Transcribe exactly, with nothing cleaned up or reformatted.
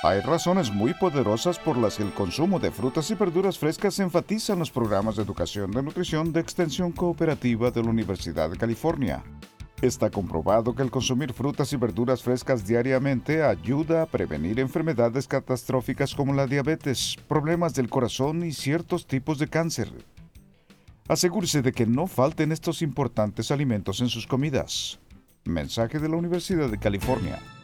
Hay razones muy poderosas por las que el consumo de frutas y verduras frescas se enfatiza en los programas de educación de nutrición de Extensión Cooperativa de la Universidad de California. Está comprobado que el consumir frutas y verduras frescas diariamente ayuda a prevenir enfermedades catastróficas como la diabetes, problemas del corazón y ciertos tipos de cáncer. Asegúrese de que no falten estos importantes alimentos en sus comidas. Mensaje de la Universidad de California.